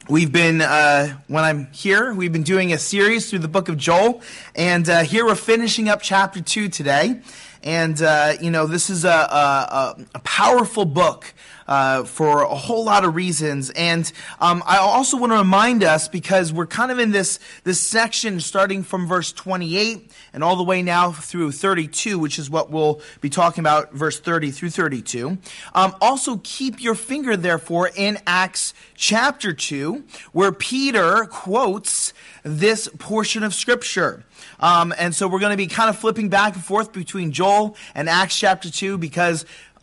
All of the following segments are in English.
We've been, when I'm here, we've been doing a series through the book of Joel, and here we're finishing up chapter 2 today. And, this is a powerful book for a whole lot of reasons. And I also want to remind us, because we're kind of in this section starting from verse 28 and all the way now through 32, which is what we'll be talking about, verse 30 through 32. Also keep your finger, therefore, in Acts chapter 2, where Peter quotes this portion of Scripture. And so we're going to be kind of flipping back and forth between Joel and Acts chapter 2 because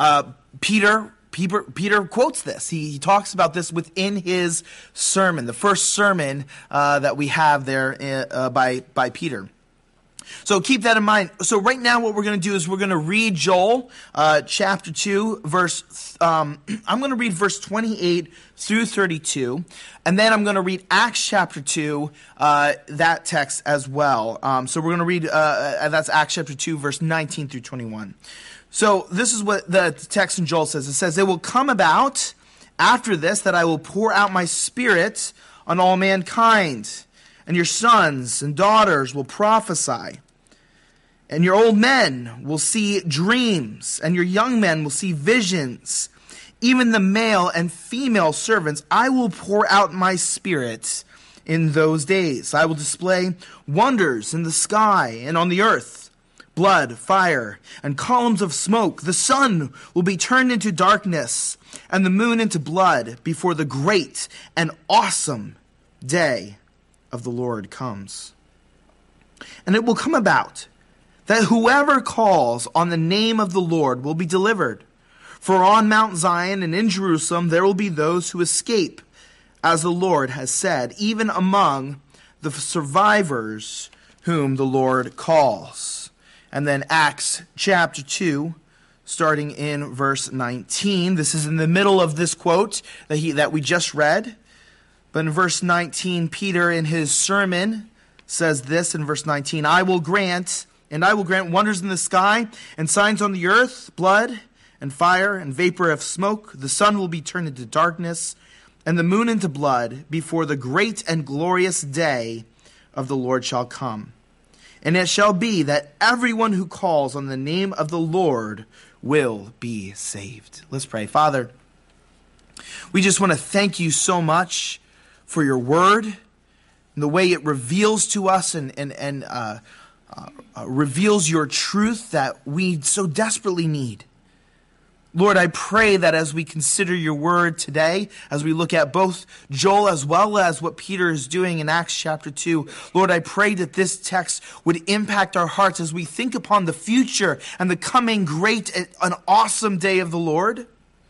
Peter quotes this. He talks about this within his sermon, the first sermon that we have there by Peter. So keep that in mind. So right now what we're going to do is we're going to read Joel chapter 2, I'm going to read verse 28 through 32, and then I'm going to read Acts chapter 2, that text as well. So we're going to read, that's Acts chapter 2, verse 19 through 21. So this is what the text in Joel says. It says, "It will come about after this that I will pour out my spirit on all mankind, and your sons and daughters will prophesy. And your old men will see dreams, and your young men will see visions. Even the male and female servants, I will pour out my spirit in those days. I will display wonders in the sky and on the earth, blood, fire, and columns of smoke. The sun will be turned into darkness, and the moon into blood before the great and awesome day of the Lord comes. And it will come about that whoever calls on the name of the Lord will be delivered. For on Mount Zion and in Jerusalem there will be those who escape, as the Lord has said, even among the survivors whom the Lord calls." And then Acts chapter 2, starting in verse 19. This is in the middle of this quote that we just read. But in verse 19, Peter in his sermon says this in verse 19, I will grant wonders in the sky and signs on the earth, blood and fire and vapor of smoke. The sun will be turned into darkness and the moon into blood before the great and glorious day of the Lord shall come. And it shall be that everyone who calls on the name of the Lord will be saved." Let's pray. Father, we just want to thank you so much for your word and the way it reveals to us and reveals your truth that we so desperately need. Lord, I pray that as we consider your word today, as we look at both Joel as well as what Peter is doing in Acts chapter 2, Lord, I pray that this text would impact our hearts as we think upon the future and the coming great and awesome day of the Lord.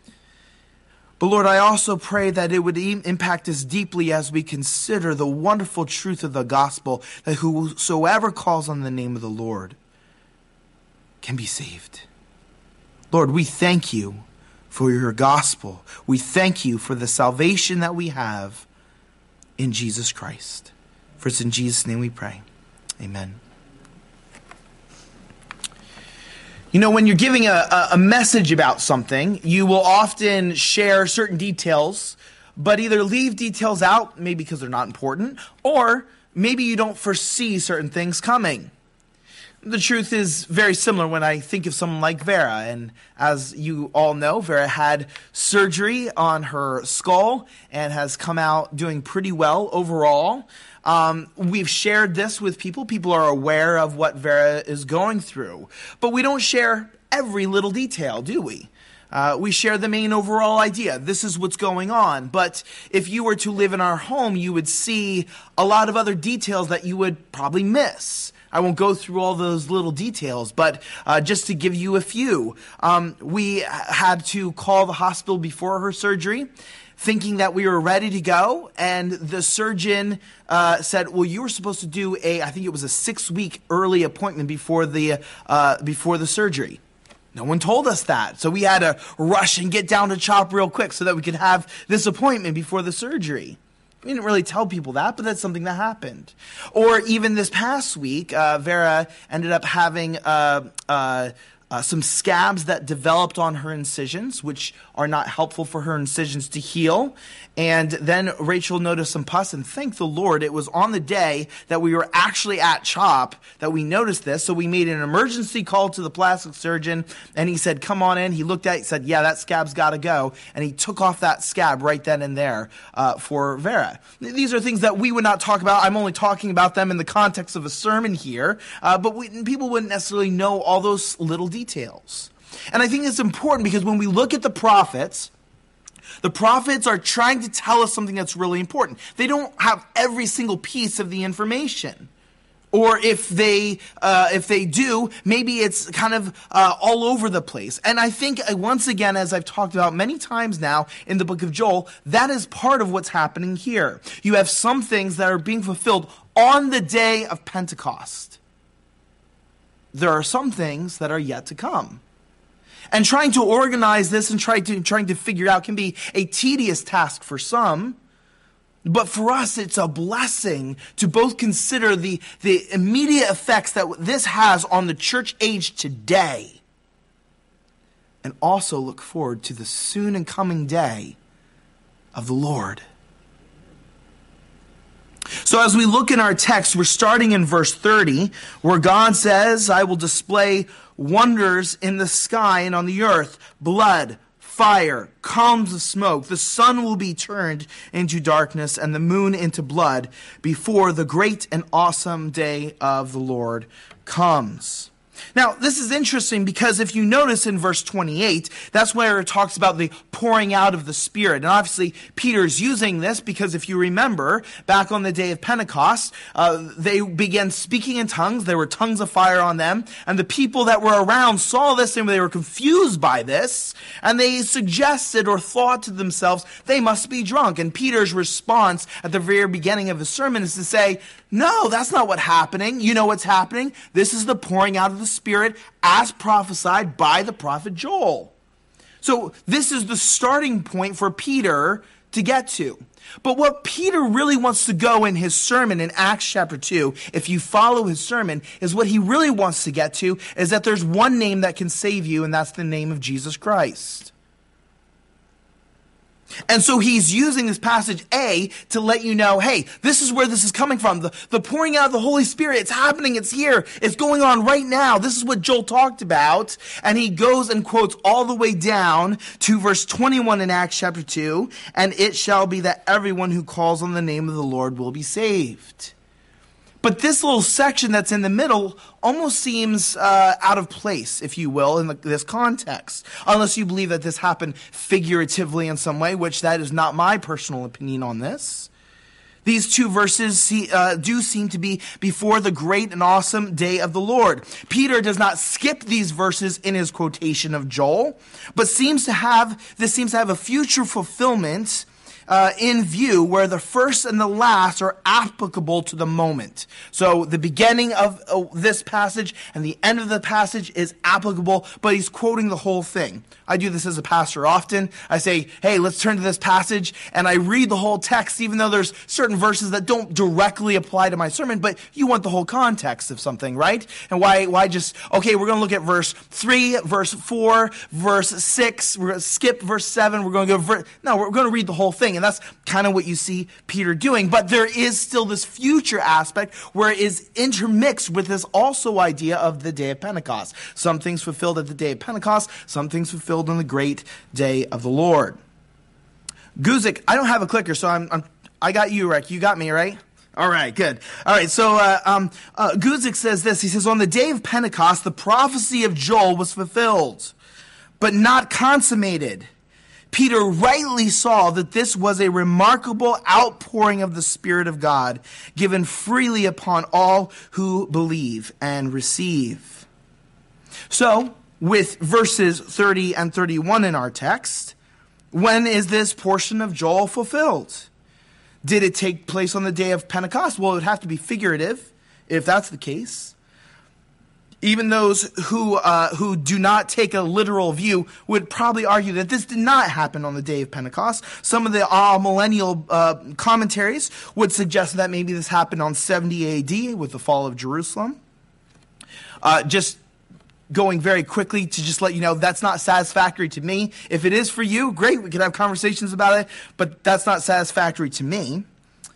But Lord, I also pray that it would impact us deeply as we consider the wonderful truth of the gospel, that whosoever calls on the name of the Lord can be saved. Lord, we thank you for your gospel. We thank you for the salvation that we have in Jesus Christ. For it's in Jesus' name we pray. Amen. You know, when you're giving a message about something, you will often share certain details, but either leave details out, maybe because they're not important, or maybe you don't foresee certain things coming. The truth is very similar when I think of someone like Vera. And as you all know, Vera had surgery on her skull and has come out doing pretty well overall. We've shared this with people. People are aware of what Vera is going through. But we don't share every little detail, do we? We share the main overall idea. This is what's going on. But if you were to live in our home, you would see a lot of other details that you would probably miss. I won't go through all those little details, but just to give you a few, we had to call the hospital before her surgery, thinking that we were ready to go, and the surgeon said, well, you were supposed to do I think it was a 6-week early appointment before the surgery. No one told us that, so we had to rush and get down to CHOP real quick so that we could have this appointment before the surgery. We didn't really tell people that, but that's something that happened. Or even this past week, Vera ended up having some scabs that developed on her incisions, which are not helpful for her incisions to heal. And then Rachel noticed some pus, and thank the Lord, it was on the day that we were actually at CHOP that we noticed this. So we made an emergency call to the plastic surgeon, and he said, come on in. He looked at it, he said, yeah, that scab's got to go. And he took off that scab right then and there for Vera. These are things that we would not talk about. I'm only talking about them in the context of a sermon here, but people wouldn't necessarily know all those little details. And I think it's important because when we look at the prophets are trying to tell us something that's really important. They don't have every single piece of the information. Or if they do, maybe it's kind of all over the place. And I think, once again, as I've talked about many times now in the book of Joel, that is part of what's happening here. You have some things that are being fulfilled on the day of Pentecost. There are some things that are yet to come. And trying to organize this and trying to figure out can be a tedious task for some. But for us, it's a blessing to both consider the immediate effects that this has on the church age today, and also look forward to the soon and coming day of the Lord. So as we look in our text, we're starting in verse 30, where God says, I will display wonders in the sky and on the earth, blood, fire, columns of smoke. The sun will be turned into darkness and the moon into blood before the great and awesome day of the Lord comes. Now, this is interesting because if you notice in verse 28, that's where it talks about the pouring out of the Spirit. And obviously, Peter's using this because if you remember, back on the day of Pentecost, they began speaking in tongues. There were tongues of fire on them. And the people that were around saw this and they were confused by this. And they suggested or thought to themselves, they must be drunk. And Peter's response at the very beginning of his sermon is to say, no, that's not what's happening. You know what's happening? This is the pouring out of the Spirit as prophesied by the prophet Joel. So this is the starting point for Peter to get to. But what Peter really wants to go in his sermon in Acts chapter 2, if you follow his sermon, is what he really wants to get to is that there's one name that can save you, and that's the name of Jesus Christ. And so he's using this passage A to let you know, hey, this is where this is coming from. The pouring out of the Holy Spirit, it's happening, it's here, it's going on right now. This is what Joel talked about. And he goes and quotes all the way down to verse 21 in Acts chapter 2. And it shall be that everyone who calls on the name of the Lord will be saved. But this little section that's in the middle almost seems out of place, if you will, in this context. Unless you believe that this happened figuratively in some way, which that is not my personal opinion on this. These two verses do seem to be before the great and awesome day of the Lord. Peter does not skip these verses in his quotation of Joel, but seems to have a future fulfillment in view where the first and the last are applicable to the moment. So the beginning of this passage and the end of the passage is applicable, but he's quoting the whole thing. I do this as a pastor often. I say, hey, let's turn to this passage, and I read the whole text, even though there's certain verses that don't directly apply to my sermon, but you want the whole context of something, right? And why just, okay, we're going to look at verse 3, verse 4, verse 6, we're going to skip verse 7, we're going to go, no, we're going to read the whole thing. And that's kind of what you see Peter doing. But there is still this future aspect where it is intermixed with this also idea of the day of Pentecost. Some things fulfilled at the day of Pentecost, some things fulfilled on the great day of the Lord. Guzik, I don't have a clicker, so I got you, Rick. You got me, right? All right, good. All right, so Guzik says this. He says, on the day of Pentecost, the prophecy of Joel was fulfilled, but not consummated. Peter rightly saw that this was a remarkable outpouring of the Spirit of God, given freely upon all who believe and receive. So, with verses 30 and 31 in our text, when is this portion of Joel fulfilled? Did it take place on the day of Pentecost? Well, it would have to be figurative, if that's the case. Even those who do not take a literal view would probably argue that this did not happen on the day of Pentecost. Some of the millennial commentaries would suggest that maybe this happened on 70 AD with the fall of Jerusalem. Just going very quickly to just let you know that's not satisfactory to me. If it is for you, great, we could have conversations about it, but that's not satisfactory to me.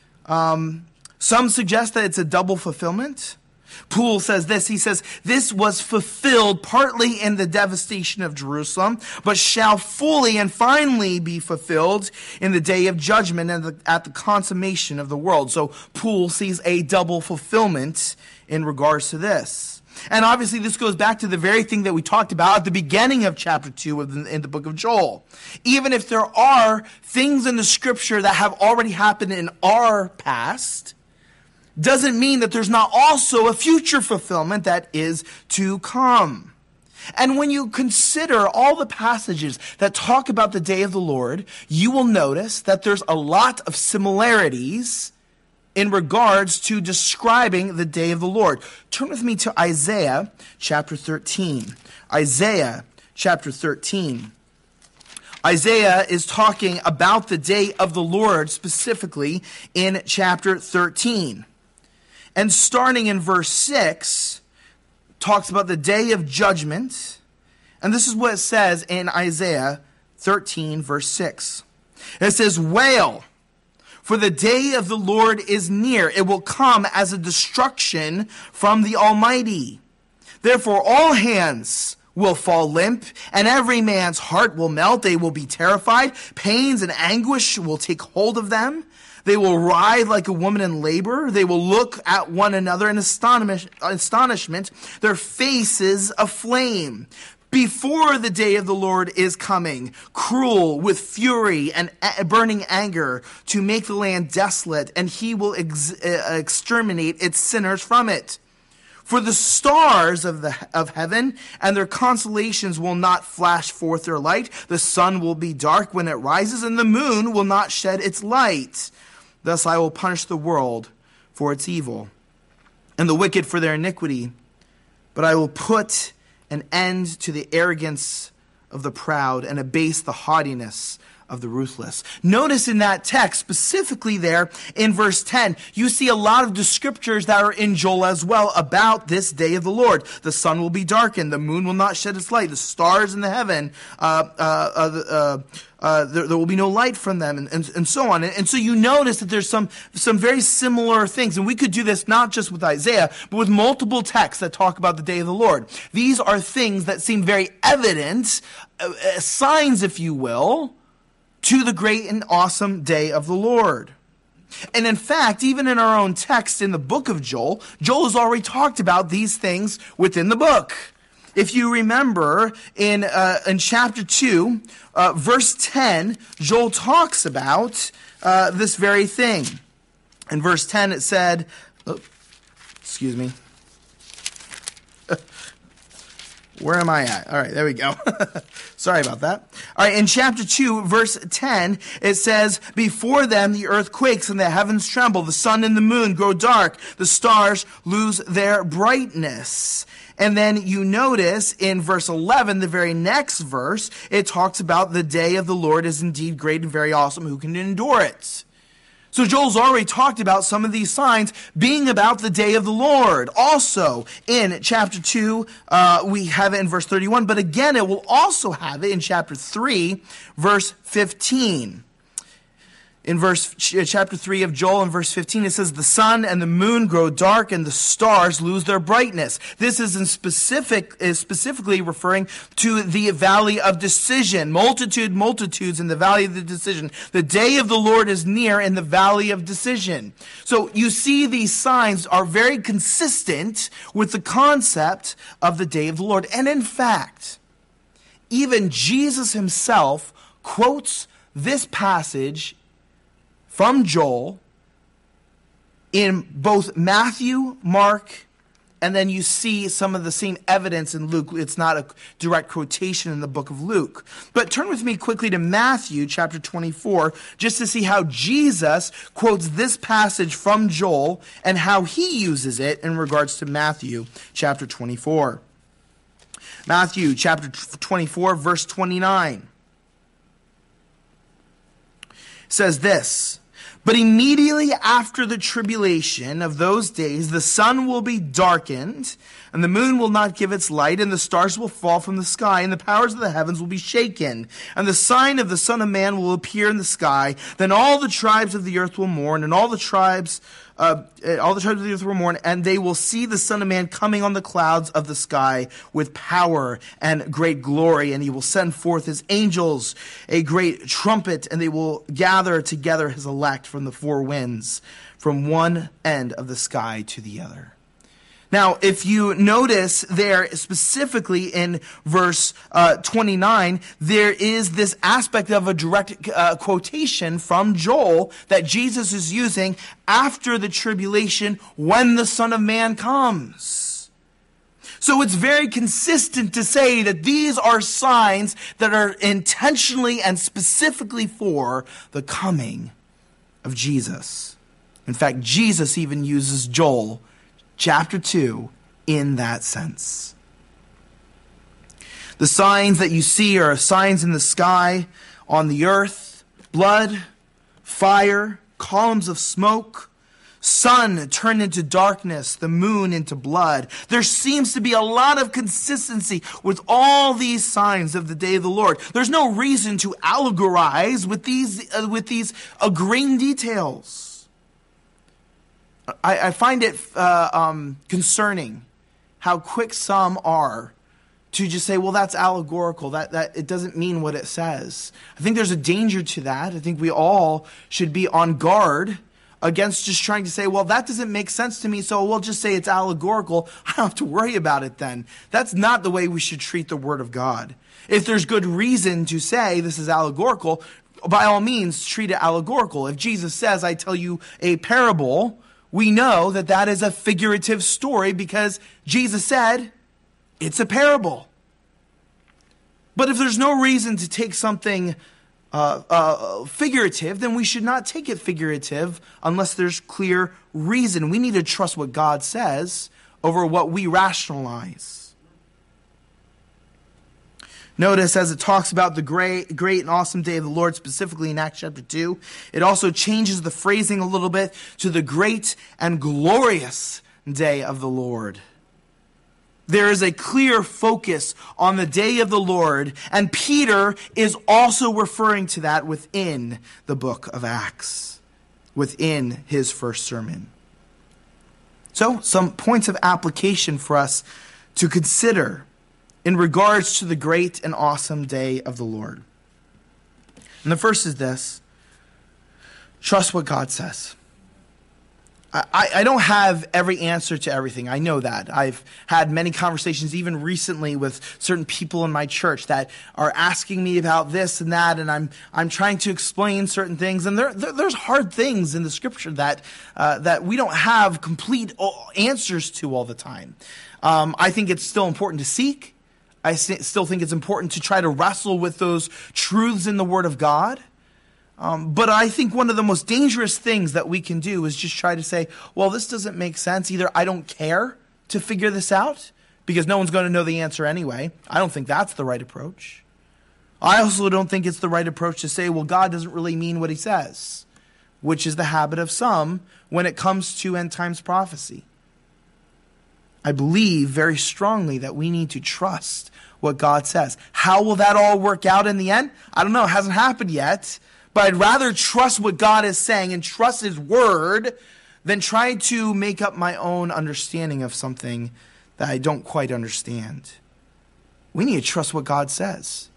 Some suggest that it's a double fulfillment. Poole says this, he says, this was fulfilled partly in the devastation of Jerusalem, but shall fully and finally be fulfilled in the day of judgment and at the consummation of the world. So Poole sees a double fulfillment in regards to this. And obviously this goes back to the very thing that we talked about at the beginning of chapter 2 in the book of Joel. Even if there are things in the scripture that have already happened in our past, doesn't mean that there's not also a future fulfillment that is to come. And when you consider all the passages that talk about the day of the Lord, you will notice that there's a lot of similarities in regards to describing the day of the Lord. Turn with me to Isaiah chapter 13. Isaiah chapter 13. Isaiah is talking about the day of the Lord specifically in chapter 13. And starting in verse 6, talks about the day of judgment. And this is what it says in Isaiah 13, verse 6. It says, "Wail, for the day of the Lord is near. It will come as a destruction from the Almighty. Therefore all hands will fall limp, and every man's heart will melt. They will be terrified. Pains and anguish will take hold of them. They will writhe like a woman in labor. They will look at one another in astonishment, their faces aflame. Before the day of the Lord is coming, cruel with fury and burning anger, to make the land desolate, and he will exterminate its sinners from it. For the stars of heaven and their constellations will not flash forth their light. The sun will be dark when it rises, and the moon will not shed its light. Thus I will punish the world for its evil, and the wicked for their iniquity. But I will put an end to the arrogance of the proud and abase the haughtiness of the ruthless." Notice in that text, specifically there in verse 10, you see a lot of descriptors that are in Joel as well about this day of the Lord. The sun will be darkened, the moon will not shed its light, the stars in the heaven, there will be no light from them, and so on. And so you notice that there's some very similar things. And we could do this not just with Isaiah, but with multiple texts that talk about the day of the Lord. These are things that seem very evident, signs, if you will, to the great and awesome day of the Lord. And in fact, even in our own text in the book of Joel, Joel has already talked about these things within the book. If you remember in chapter 2, verse 10, Joel talks about this very thing. In verse 10 it said, excuse me. Where am I at? All right, there we go. Sorry about that. All right, in chapter 2, verse 10, it says, "Before them the earth quakes and the heavens tremble. The sun and the moon grow dark. The stars lose their brightness." And then you notice in verse 11, the very next verse, it talks about the day of the Lord is indeed great and very awesome. Who can endure it? So Joel's already talked about some of these signs being about the day of the Lord. Also, in chapter 2, we have it in verse 31, but again, it will also have it in chapter 3, verse 15. In chapter 3 of Joel, in verse 15, it says, "The sun and the moon grow dark, and the stars lose their brightness." This is specifically referring to the valley of decision. Multitudes in the valley of the decision. The day of the Lord is near in the valley of decision. So you see these signs are very consistent with the concept of the day of the Lord. And in fact, even Jesus himself quotes this passage from Joel in both Matthew, Mark, and then you see some of the same evidence in Luke. It's not a direct quotation in the book of Luke. But turn with me quickly to Matthew chapter 24, just to see how Jesus quotes this passage from Joel and how he uses it in regards to Matthew chapter 24. Matthew chapter 24, verse 29 says this, But immediately after the tribulation of those days, the sun will be darkened, and the moon will not give its light, and the stars will fall from the sky, and the powers of the heavens will be shaken. And the sign of the Son of Man will appear in the sky. Then all the tribes of the earth will mourn, and all the tribes of the earth will mourn, and they will see the Son of Man coming on the clouds of the sky with power and great glory. And he will send forth his angels, a great trumpet, and they will gather together his elect from the four winds, from one end of the sky to the other. Now, if you notice there specifically in verse 29, there is this aspect of a direct quotation from Joel that Jesus is using after the tribulation when the Son of Man comes. So it's very consistent to say that these are signs that are intentionally and specifically for the coming of Jesus. In fact, Jesus even uses Joel chapter 2 in that sense. The signs that you see are signs in the sky, on the earth: blood, fire, columns of smoke, sun turned into darkness, the moon into blood. There seems to be a lot of consistency with all these signs of the day of the Lord. There's no reason to allegorize with these agreeing details. I find it concerning how quick some are to just say, well, that's allegorical. That it doesn't mean what it says. I think there's a danger to that. I think we all should be on guard against just trying to say, well, that doesn't make sense to me, so we'll just say it's allegorical. I don't have to worry about it then. That's not the way we should treat the Word of God. If there's good reason to say this is allegorical, by all means, treat it allegorical. If Jesus says, I tell you a parable, we know that that is a figurative story because Jesus said it's a parable. But if there's no reason to take something figurative, then we should not take it figurative unless there's clear reason. We need to trust what God says over what we rationalize. Notice as it talks about the great and awesome day of the Lord, specifically in Acts chapter 2, it also changes the phrasing a little bit to the great and glorious day of the Lord. There is a clear focus on the day of the Lord, and Peter is also referring to that within the book of Acts, within his first sermon. So, some points of application for us to consider in regards to the great and awesome day of the Lord. And the first is this: trust what God says. I don't have every answer to everything. I know that. I've had many conversations even recently with certain people in my church that are asking me about this and that, and I'm trying to explain certain things. And there's hard things in the Scripture that we don't have complete answers to all the time. I think it's still important to seek. I still think it's important to try to wrestle with those truths in the Word of God. But I think one of the most dangerous things that we can do is just try to say, well, this doesn't make sense. Either I don't care to figure this out because no one's going to know the answer anyway. I don't think that's the right approach. I also don't think it's the right approach to say, well, God doesn't really mean what he says, which is the habit of some when it comes to end times prophecy. I believe very strongly that we need to trust what God says. How will that all work out in the end? I don't know. It hasn't happened yet. But I'd rather trust what God is saying and trust his word than try to make up my own understanding of something that I don't quite understand. We need to trust what God says.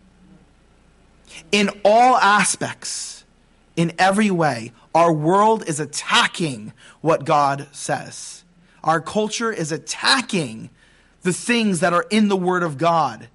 In all aspects, in every way, our world is attacking what God says. Our culture is attacking the things that are in the Word of God.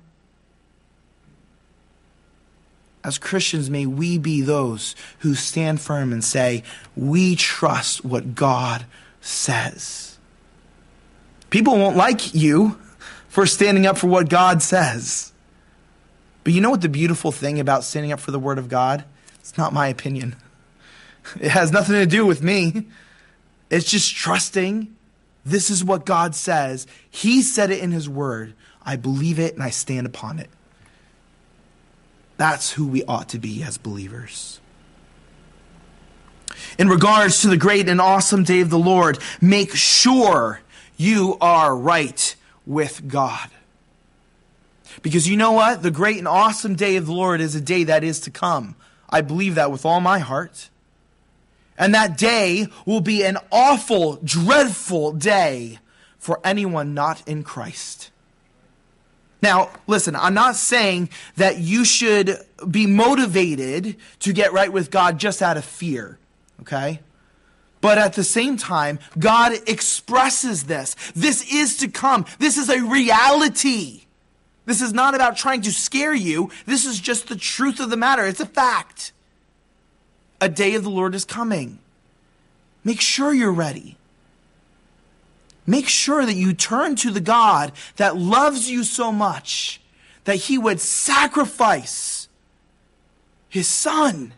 As Christians, may we be those who stand firm and say, we trust what God says. People won't like you for standing up for what God says. But you know what the beautiful thing about standing up for the Word of God? It's not my opinion. It has nothing to do with me. It's just trusting this is what God says. He said it in his Word. I believe it and I stand upon it. That's who we ought to be as believers. In regards to the great and awesome day of the Lord, make sure you are right with God. Because you know what? The great and awesome day of the Lord is a day that is to come. I believe that with all my heart. And that day will be an awful, dreadful day for anyone not in Christ. Now, listen, I'm not saying that you should be motivated to get right with God just out of fear, okay? But at the same time, God expresses this. This is to come. This is a reality. This is not about trying to scare you. This is just the truth of the matter. It's a fact. A day of the Lord is coming. Make sure you're ready. Make sure that you turn to the God that loves you so much that he would sacrifice his son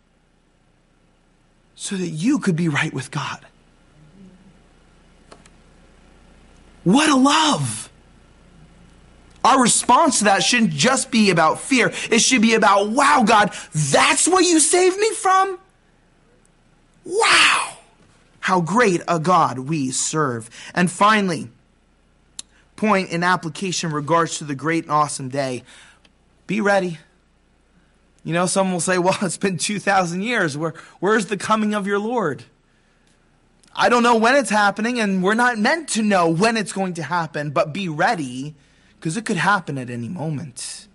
so that you could be right with God. What a love! Our response to that shouldn't just be about fear. It should be about, wow, God, that's what you saved me from? Wow! How great a God we serve. And finally, point in application in regards to the great and awesome day. Be ready. You know, some will say, well, it's been 2,000 years. Where's the coming of your Lord? I don't know when it's happening, and we're not meant to know when it's going to happen, but be ready, because it could happen at any moment.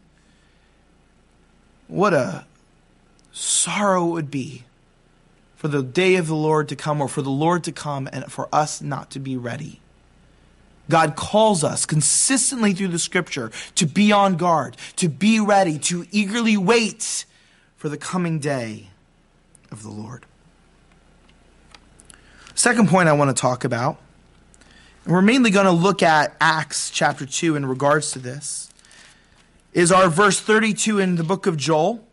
What a sorrow it would be for the day of the Lord to come, or for the Lord to come and for us not to be ready. God calls us consistently through the scripture to be on guard, to be ready, to eagerly wait for the coming day of the Lord. Second point I want to talk about, and we're mainly going to look at Acts chapter 2 in regards to this, is our verse 32 in the book of Joel.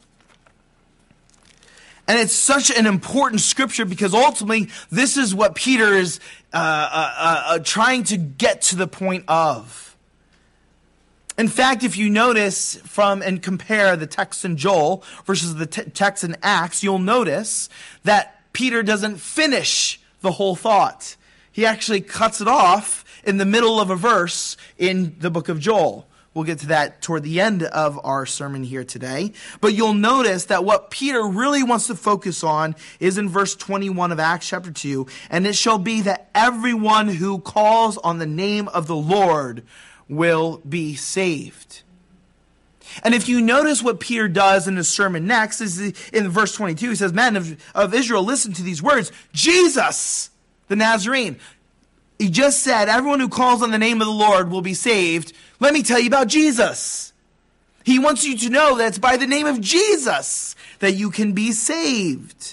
And it's such an important scripture because ultimately this is what Peter is trying to get to the point of. In fact, if you notice from and compare the text in Joel versus the text in Acts, you'll notice that Peter doesn't finish the whole thought. He actually cuts it off in the middle of a verse in the book of Joel. We'll get to that toward the end of our sermon here today. But you'll notice that what Peter really wants to focus on is in verse 21 of Acts chapter 2. And it shall be that everyone who calls on the name of the Lord will be saved. And if you notice what Peter does in his sermon next, is in verse 22, he says, Men of Israel, listen to these words. Jesus, the Nazarene. He just said, everyone who calls on the name of the Lord will be saved. Let me tell you about Jesus. He wants you to know that it's by the name of Jesus that you can be saved.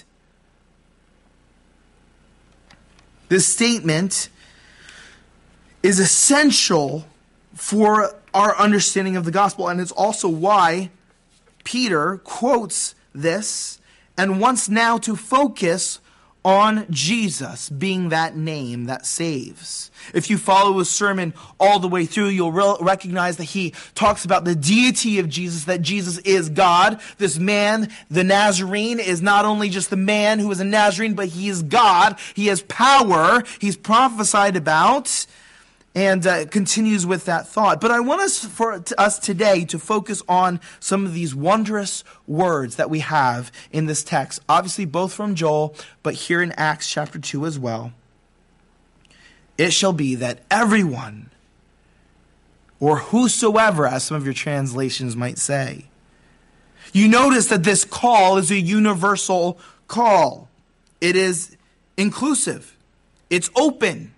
This statement is essential for our understanding of the gospel, and it's also why Peter quotes this and wants now to focus on Jesus being that name that saves. If you follow his sermon all the way through, you'll recognize that he talks about the deity of Jesus, that Jesus is God. This man, the Nazarene, is not only just the man who is a Nazarene, but he is God. He has power. He's prophesied about, and continues with that thought. But I want us today to focus on some of these wondrous words that we have in this text. Obviously, both from Joel, but here in Acts chapter 2 as well. It shall be that everyone, or whosoever, as some of your translations might say. You notice that this call is a universal call. It is inclusive. It's open.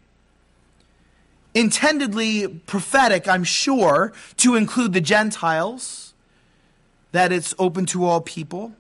Intendedly prophetic, I'm sure, to include the Gentiles, that it's open to all people.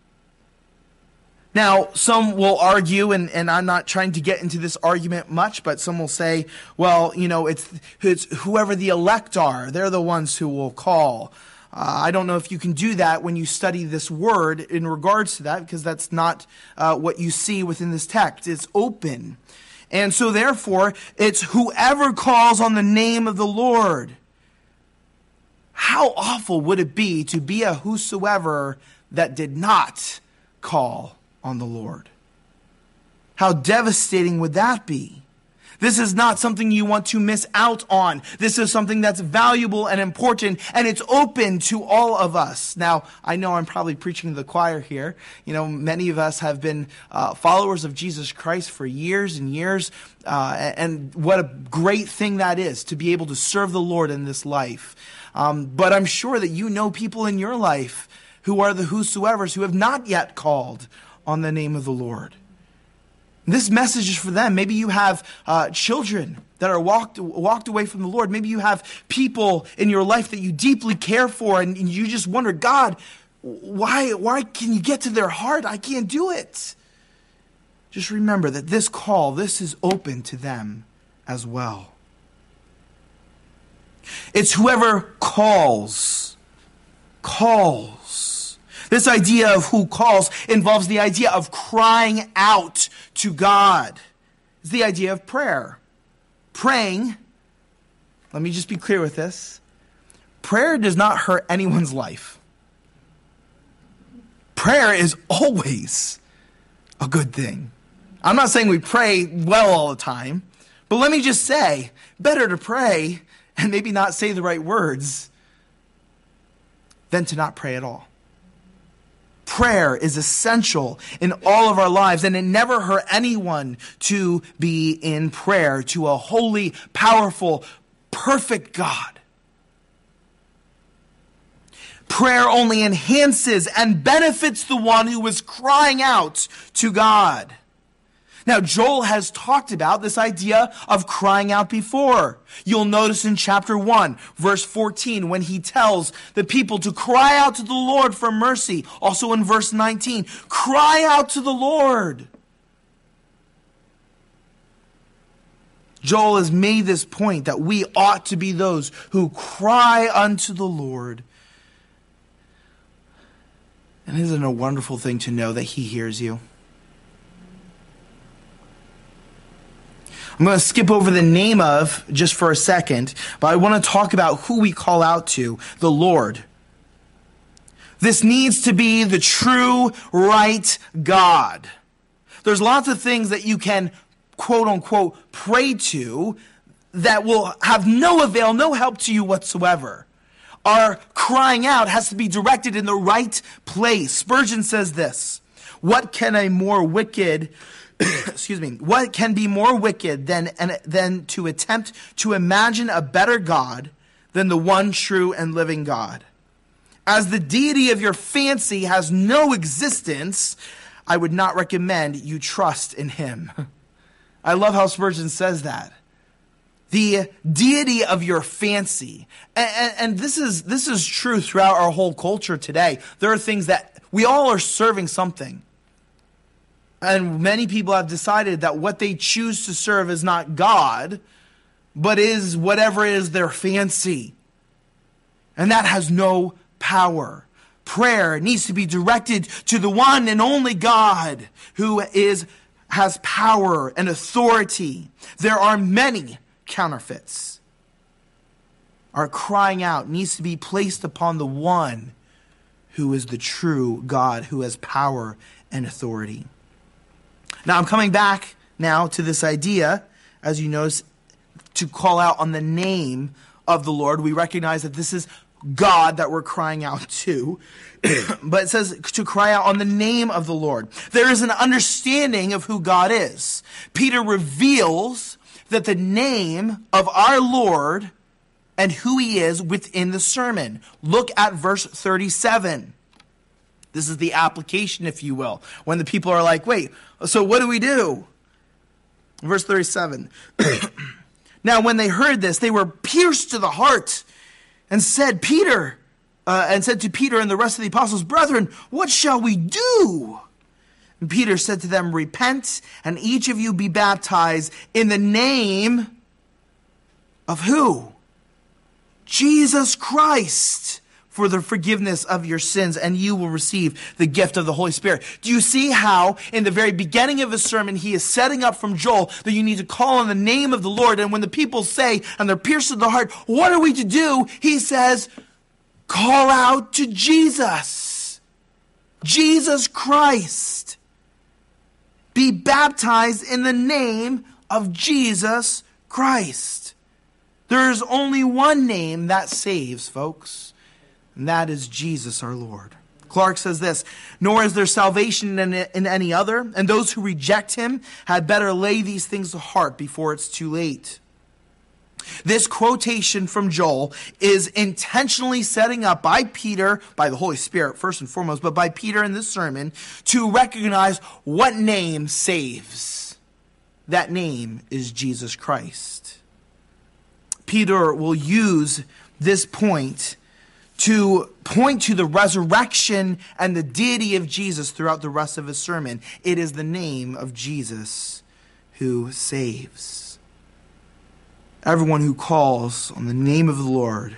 Now, some will argue, and I'm not trying to get into this argument much, but some will say, well, you know, it's whoever the elect are, they're the ones who will call. I don't know if you can do that when you study this word in regards to that, because that's not what you see within this text. It's open. And so therefore, it's whoever calls on the name of the Lord. How awful would it be to be a whosoever that did not call on the Lord? How devastating would that be? This is not something you want to miss out on. This is something that's valuable and important, and it's open to all of us. Now, I know I'm probably preaching to the choir here. Many of us have been followers of Jesus Christ for years and years, and what a great thing that is to be able to serve the Lord in this life. But I'm sure that you know people in your life who are the whosoevers who have not yet called on the name of the Lord. This message is for them. Maybe you have children that are walked away from the Lord. Maybe you have people in your life that you deeply care for, and you just wonder, God, why can you get to their heart? I can't do it. Just remember that this call, this is open to them as well. It's whoever calls. This idea of who calls involves the idea of crying out to God. It's the idea of prayer. Praying, let me just be clear with this. Prayer does not hurt anyone's life. Prayer is always a good thing. I'm not saying we pray well all the time, but let me just say, better to pray and maybe not say the right words than to not pray at all. Prayer is essential in all of our lives, and it never hurt anyone to be in prayer to a holy, powerful, perfect God. Prayer only enhances and benefits the one who is crying out to God. Now, Joel has talked about this idea of crying out before. You'll notice in chapter 1, verse 14, when he tells the people to cry out to the Lord for mercy. Also in verse 19, cry out to the Lord. Joel has made this point that we ought to be those who cry unto the Lord. And isn't it a wonderful thing to know that he hears you? I'm going to skip over the name of just for a second, but I want to talk about who we call out to, the Lord. This needs to be the true, right God. There's lots of things that you can, quote unquote, pray to that will have no avail, no help to you whatsoever. Our crying out has to be directed in the right place. Spurgeon says this: what can a more wicked what can be more wicked than to attempt to imagine a better God than the one true and living God? As the deity of your fancy has no existence, I would not recommend you trust in him. I love how Spurgeon says that. The deity of your fancy. And this is true throughout our whole culture today. There are things that we all are serving something. And many people have decided that what they choose to serve is not God, but is whatever is their fancy. And that has no power. Prayer needs to be directed to the one and only God who has power and authority. There are many counterfeits. Our crying out needs to be placed upon the one who is the true God, who has power and authority. Now, I'm coming back now to this idea, as you notice, to call out on the name of the Lord. We recognize that this is God that we're crying out to. But it says to cry out on the name of the Lord. There is an understanding of who God is. Peter reveals that the name of our Lord and who he is within the sermon. Look at verse 37. This is the application, if you will. When the people are like, wait, so what do we do? Verse 37. Now, when they heard this, they were pierced to the heart and said to Peter and the rest of the apostles, brethren, what shall we do? And Peter said to them, repent, and each of you be baptized in the name of who? Jesus Christ, for the forgiveness of your sins, and you will receive the gift of the Holy Spirit. Do you see how in the very beginning of his sermon, he is setting up from Joel that you need to call on the name of the Lord, and when the people say, and they're pierced to the heart, what are we to do? He says, call out to Jesus. Jesus Christ. be baptized in the name of Jesus Christ. There's only one name that saves, folks, and that is Jesus our Lord. Clark says this, nor is there salvation in any other, and those who reject him had better lay these things to heart before it's too late. This quotation from Joel is intentionally setting up by Peter, by the Holy Spirit first and foremost, but by Peter in this sermon to recognize what name saves. That name is Jesus Christ. Peter will use this point to point to the resurrection and the deity of Jesus throughout the rest of his sermon. It is the name of Jesus who saves. Everyone who calls on the name of the Lord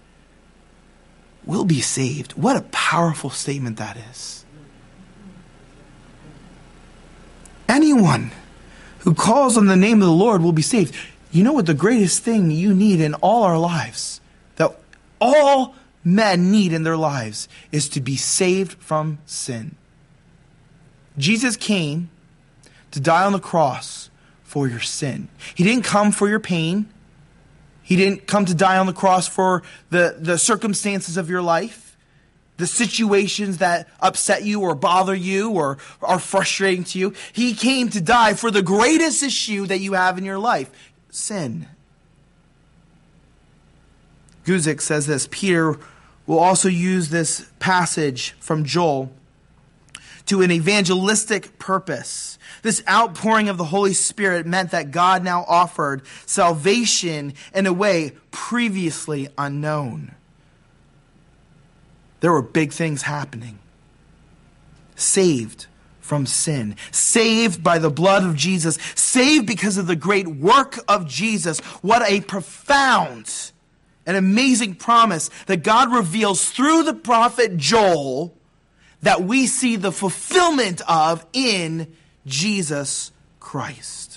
will be saved. What a powerful statement that is. Anyone who calls on the name of the Lord will be saved. You know what the greatest thing you need in all our lives, that all men need in their lives, is to be saved from sin. Jesus came to die on the cross for your sin. He didn't come for your pain. He didn't come to die on the cross for the circumstances of your life, the situations that upset you or bother you or are frustrating to you. He came to die for the greatest issue that you have in your life, sin. Guzik says this, Peter will also use this passage from Joel to an evangelistic purpose. This outpouring of the Holy Spirit meant that God now offered salvation in a way previously unknown. There were big things happening. Saved from sin, saved by the blood of Jesus, saved because of the great work of Jesus. What a profound and amazing promise that God reveals through the prophet Joel that we see the fulfillment of in Jesus Christ.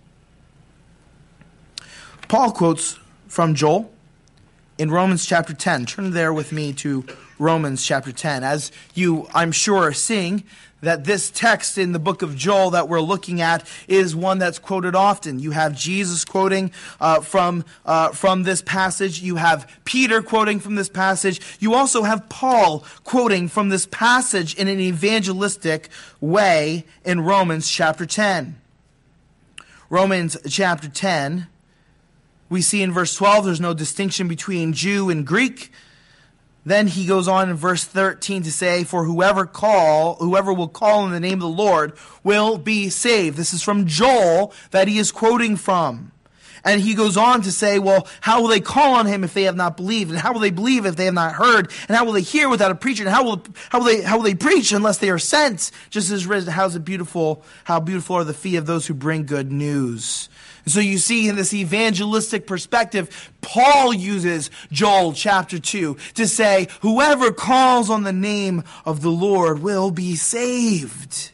Paul quotes from Joel in Romans chapter 10. Turn there with me to Romans chapter 10. As you, I'm sure, are seeing that this text in the book of Joel that we're looking at is one that's quoted often. You have Jesus quoting from this passage. You have Peter quoting from this passage. You also have Paul quoting from this passage in an evangelistic way in Romans chapter 10. Romans chapter 10, we see in verse 12, there's no distinction between Jew and Greek. Then he goes on in verse 13 to say, for whoever will call in the name of the Lord will be saved. This is from Joel that he is quoting from. And he goes on to say, well, how will they call on him if they have not believed? And how will they believe if they have not heard? And how will they hear without a preacher? And how will they preach unless they are sent? Just as written, how beautiful are the feet of those who bring good news. So you see in this evangelistic perspective, Paul uses Joel chapter 2 to say, whoever calls on the name of the Lord will be saved.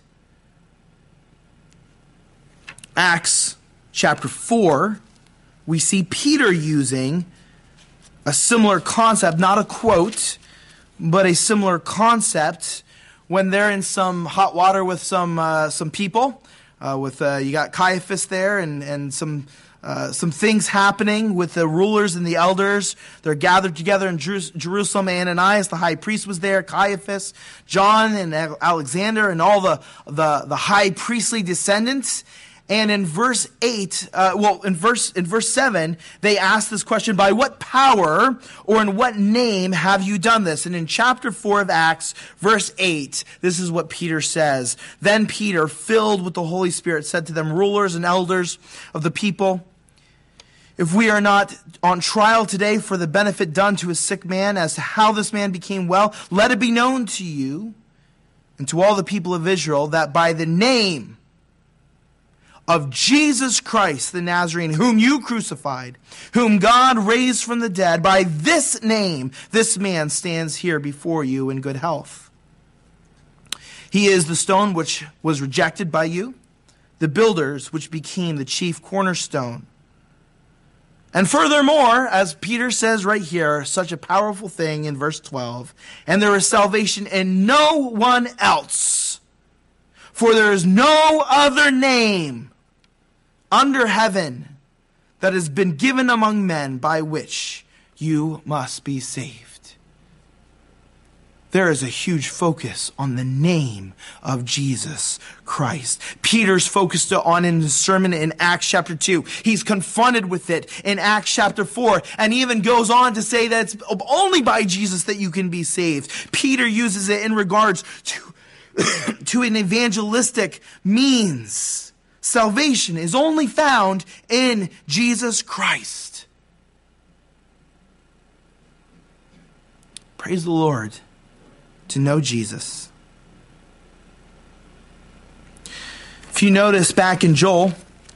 Acts chapter 4, we see Peter using a similar concept, not a quote, but a similar concept when they're in some hot water with some people. You got Caiaphas there and some things happening with the rulers and the elders. They're gathered together in Jerusalem. Ananias, the high priest, was there. Caiaphas, John, and Alexander, and all the high priestly descendants. And in verse 8, in verse 7, they ask this question, by what power or in what name have you done this? And in chapter 4 of Acts, verse 8, this is what Peter says. Then Peter, filled with the Holy Spirit, said to them, rulers and elders of the people, if we are not on trial today for the benefit done to a sick man as to how this man became well, let it be known to you and to all the people of Israel that by the name of Jesus Christ the Nazarene, whom you crucified, whom God raised from the dead, by this name, this man stands here before you in good health. He is the stone which was rejected by you, the builders which became the chief cornerstone. And furthermore, as Peter says right here, such a powerful thing in verse 12, and there is salvation in no one else. For there is no other name under heaven that has been given among men by which you must be saved. There is a huge focus on the name of Jesus Christ. Peter's focused on in his sermon in Acts chapter 2. He's confronted with it in Acts chapter 4, and he even goes on to say that it's only by Jesus that you can be saved. Peter uses it in regards to an evangelistic means. Salvation is only found in Jesus Christ. Praise the Lord. To know Jesus. If you notice back in Joel,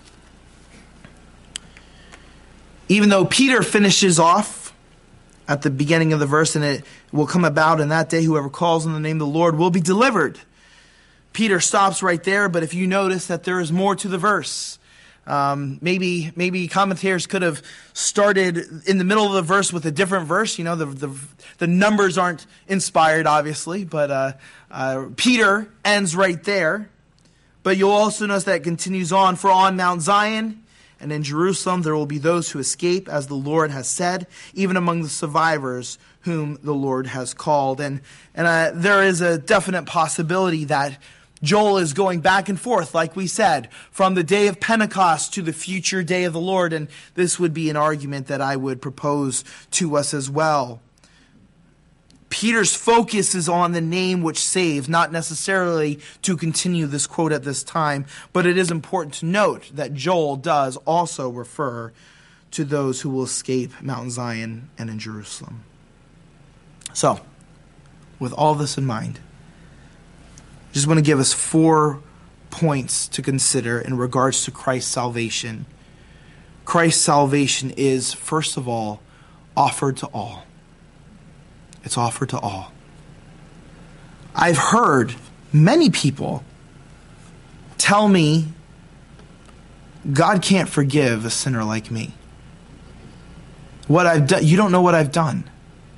even though Peter finishes off at the beginning of the verse, and it will come about in that day, whoever calls on the name of the Lord will be delivered. Peter stops right there, but if you notice that there is more to the verse, maybe commentators could have started in the middle of the verse with a different verse. You know, the numbers aren't inspired, obviously, but Peter ends right there. But you'll also notice that it continues on. For on Mount Zion and in Jerusalem there will be those who escape, as the Lord has said, even among the survivors whom the Lord has called. And there is a definite possibility that Joel is going back and forth, like we said, from the day of Pentecost to the future day of the Lord. And this would be an argument that I would propose to us as well. Peter's focus is on the name which saves, not necessarily to continue this quote at this time, but it is important to note that Joel does also refer to those who will escape Mount Zion and in Jerusalem. So, with all this in mind, I just want to give us 4 points to consider in regards to Christ's salvation. Christ's salvation is, first of all, offered to all. It's offered to all. I've heard many people tell me God can't forgive a sinner like me. What I've done, you don't know what I've done.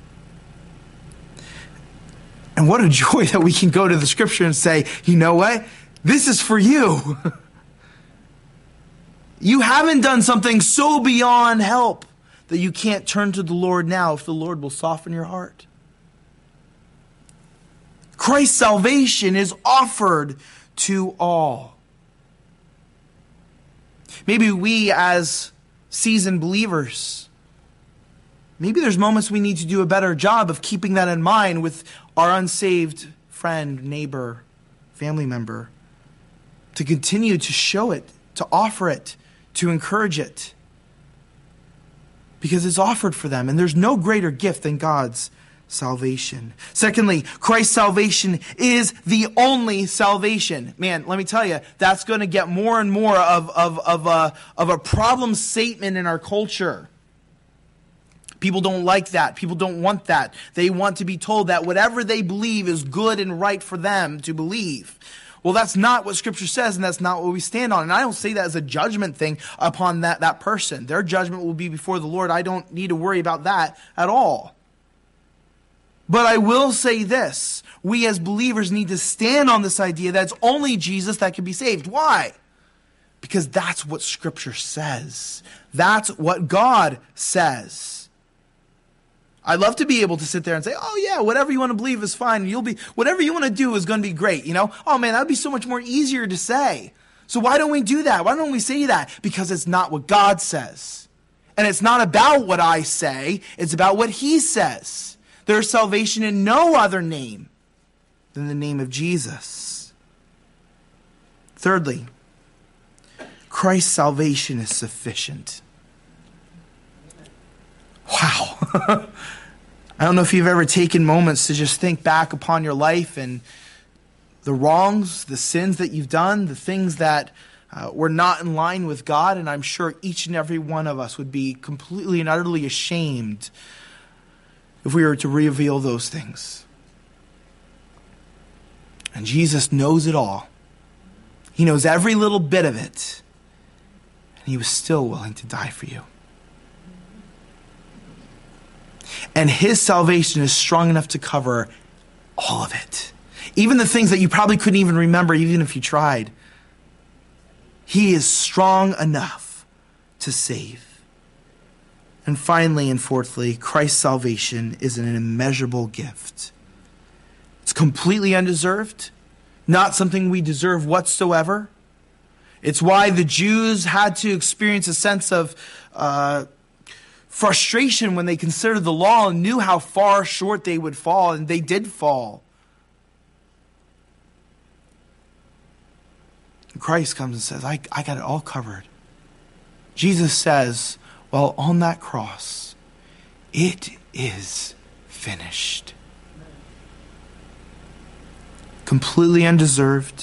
And what a joy that we can go to the scripture and say, you know what? This is for you. You haven't done something so beyond help that you can't turn to the Lord now if the Lord will soften your heart. Christ's salvation is offered to all. Maybe we as seasoned believers, maybe there's moments we need to do a better job of keeping that in mind with our unsaved friend, neighbor, family member, to continue to show it, to offer it, to encourage it. Because it's offered for them, and there's no greater gift than God's salvation. Secondly, Christ's salvation is the only salvation. Man, let me tell you, that's going to get more and more of a problem statement in our culture. People don't like that. People don't want that. They want to be told that whatever they believe is good and right for them to believe. Well, that's not what Scripture says, and that's not what we stand on. And I don't say that as a judgment thing upon that person. Their judgment will be before the Lord. I don't need to worry about that at all. But I will say this. We as believers need to stand on this idea that it's only Jesus that can be saved. Why? Because that's what Scripture says. That's what God says. I'd love to be able to sit there and say, oh yeah, whatever you want to believe is fine. Whatever you want to do is going to be great. You know, oh man, that'd be so much more easier to say. So why don't we do that? Why don't we say that? Because it's not what God says. And it's not about what I say. It's about what He says. There's salvation in no other name than the name of Jesus. Thirdly, Christ's salvation is sufficient. Wow. I don't know if you've ever taken moments to just think back upon your life and the wrongs, the sins that you've done, the things that were not in line with God, and I'm sure each and every one of us would be completely and utterly ashamed if we were to reveal those things. And Jesus knows it all. He knows every little bit of it, and He was still willing to die for you. And His salvation is strong enough to cover all of it. even the things that you probably couldn't even remember, even if you tried. He is strong enough to save. And finally and fourthly, Christ's salvation is an immeasurable gift. It's completely undeserved, not something we deserve whatsoever. It's why the Jews had to experience a sense of frustration when they considered the law and knew how far short they would fall, and they did fall. Christ comes and says, I got it all covered. Jesus says, well, on that cross, it is finished. Completely undeserved.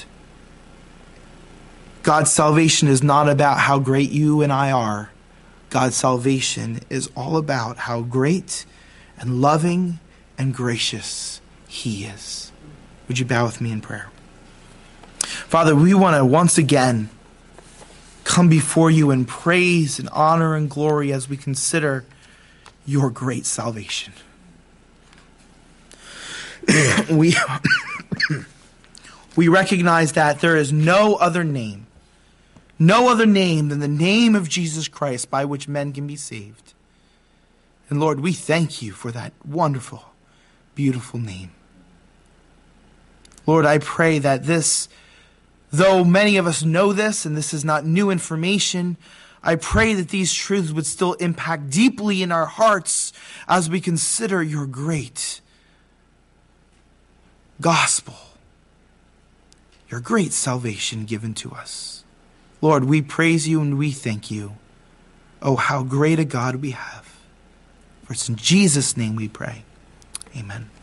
God's salvation is not about how great you and I are. God's salvation is all about how great and loving and gracious He is. Would you bow with me in prayer? Father, we want to once again come before you in praise and honor and glory as we consider your great salvation. We recognize that there is no other name than the name of Jesus Christ by which men can be saved. And Lord, we thank you for that wonderful, beautiful name. Lord, I pray that this, though many of us know this and this is not new information, I pray that these truths would still impact deeply in our hearts as we consider your great gospel, your great salvation given to us. Lord, we praise you and we thank you. Oh, how great a God we have. For it's in Jesus' name we pray. Amen.